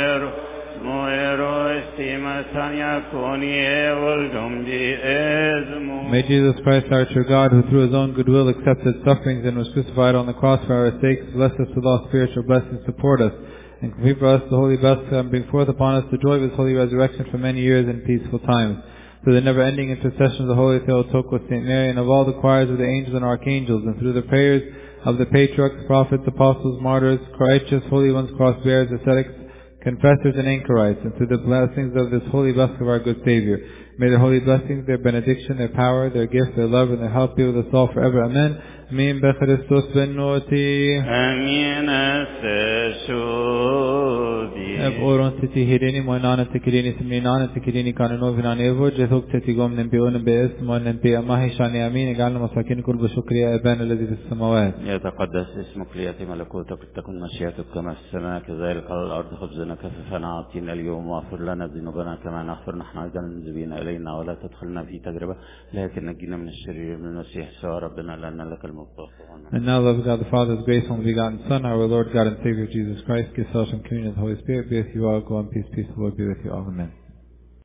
Speaker 11: moero estima tania coni evolgum di esmo.
Speaker 6: May Jesus Christ, our true God, who through his own goodwill accepted sufferings and was crucified on the cross for our sakes, bless us with all spiritual blessings, support us, and complete for us the holy blessing, and bring forth upon us the joy of his holy resurrection for many years in peaceful times. Through the never-ending intercession of the Holy Theotokos, Saint Mary, and of all the choirs of the angels and archangels, and through the prayers of the patriarchs, prophets, apostles, martyrs, righteous, holy ones, cross-bearers, ascetics, confessors, and anchorites, and through the blessings of this holy blessing of our good Savior. May their holy blessings, their benediction, their power, their gift, their love, and their help be with us all forever. Amen. Amen. Bechristos ben noti.
Speaker 11: Amen.
Speaker 6: Eb oron titi hirini moinana tikirini siminana tikirini kanano vinanevo jethok titigom nembeon bees mon nembe amahi shani amin egalna masakin kul bashukriya ibn الذي في السماوات.
Speaker 5: يتقدس اسمك ليأتي ملكوتك تكن مشيئتك كما في السماء كذلك على الأرض خبزنا كفافنا أعطينا اليوم واغفر لنا ذنوبنا كما نغفر نحن أيضا للمذنبين إلينا ولا تدخلنا في تجربة لكن نجينا من الشرير من المسيح يسوع ربنا لأن لك الملك.
Speaker 6: And now love God the Father's grace, only begotten Son, our Lord God and Savior Jesus Christ, give us some communion of the Holy Spirit, be with you all, go in peace, peace, the Lord be with you all, amen.